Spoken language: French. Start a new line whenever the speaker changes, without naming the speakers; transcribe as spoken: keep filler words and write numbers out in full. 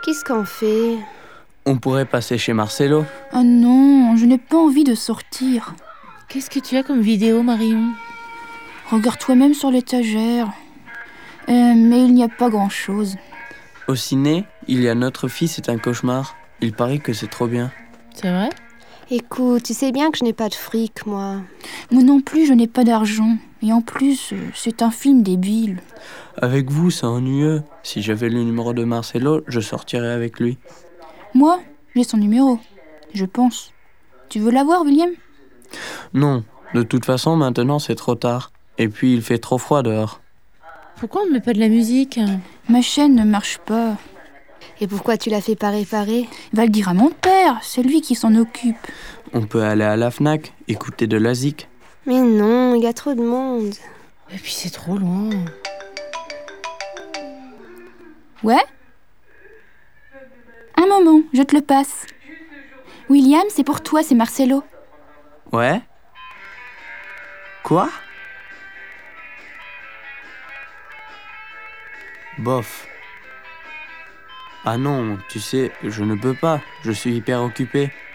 Qu'est-ce qu'on fait?
On pourrait passer chez Marcelo.
Ah non, je n'ai pas envie de sortir.
Qu'est-ce que tu as comme vidéo, Marion?
Regarde toi-même sur l'étagère. Euh, mais il n'y a pas grand-chose.
Au ciné, il y a Notre fils est un cauchemar. Il paraît que c'est trop bien.
C'est vrai?
Écoute, tu sais bien que je n'ai pas de fric, moi.
Moi non plus, je n'ai pas d'argent. Et en plus, euh, c'est un film débile.
Avec vous, c'est ennuyeux. Si j'avais le numéro de Marcelo, je sortirais avec lui.
Moi, j'ai son numéro. Je pense. Tu veux l'avoir, William?
Non, de toute façon, maintenant c'est trop tard. Et puis il fait trop froid dehors.
Pourquoi on ne met pas de la musique?
Ma chaîne ne marche pas.
Et pourquoi tu l'as fait pas réparer?
Va le dire à mon père, c'est lui qui s'en occupe.
On peut aller à la Fnac, écouter de la zik.
Mais non, il y a trop de monde.
Et puis c'est trop loin.
Ouais? Un moment, je te le passe. William, c'est pour toi, c'est Marcelo.
Ouais? Quoi? Bof. Ah non, tu sais, je ne peux pas, je suis hyper occupé.